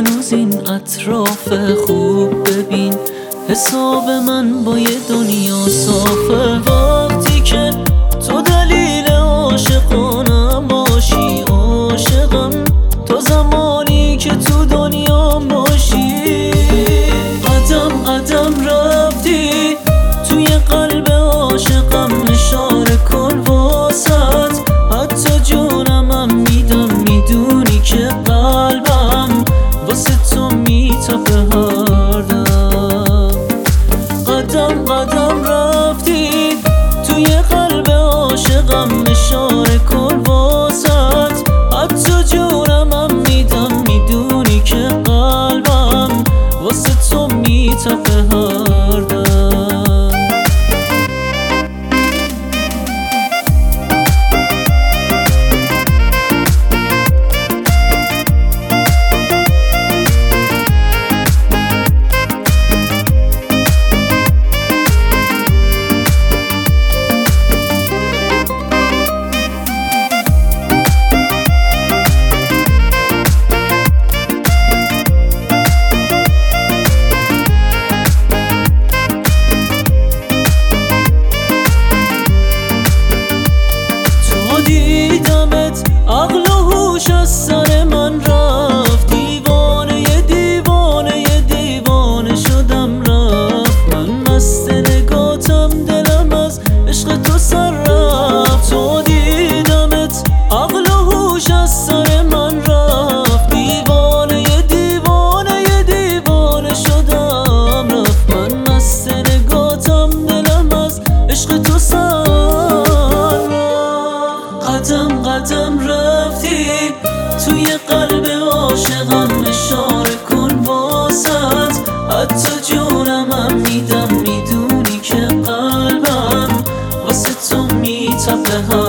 هنوز این اطراف خوب ببین، حساب من با یه دنیا صافه. وقتی که تو دلیل عاشقانم باشی، عاشقم تو زمانی که تو دنیا باشی. قدم قدم رفتی توی قلب عاشقم، اشاره کن واسط حتی جونم میدم، میدونی که قلبم واسه تو میتپه هر دم. قدم قدم رفتی توی قلب عاشقم، اشاره کن واسط حتی جونم میدم، میدونی که قلبم واسه تو میتپه هر دم. دیدمت عقل و هوش از سر من رفت، دیوانه دیوانه دیوانه شدم رفت. من مست نگاتم، دلم از عشق تو سر رفت. تو دیدمت عقل و هوش از سر من رفت، دیوانه دیوانه دیوانه شدم رفت. من مست نگاتم، دلم از عشق تو سر. قدم قدم رفتی توی قلب عاشقم، اشاره کن واسط حتی جونم میدم، میدونی که قلبم واسه تو میتپه.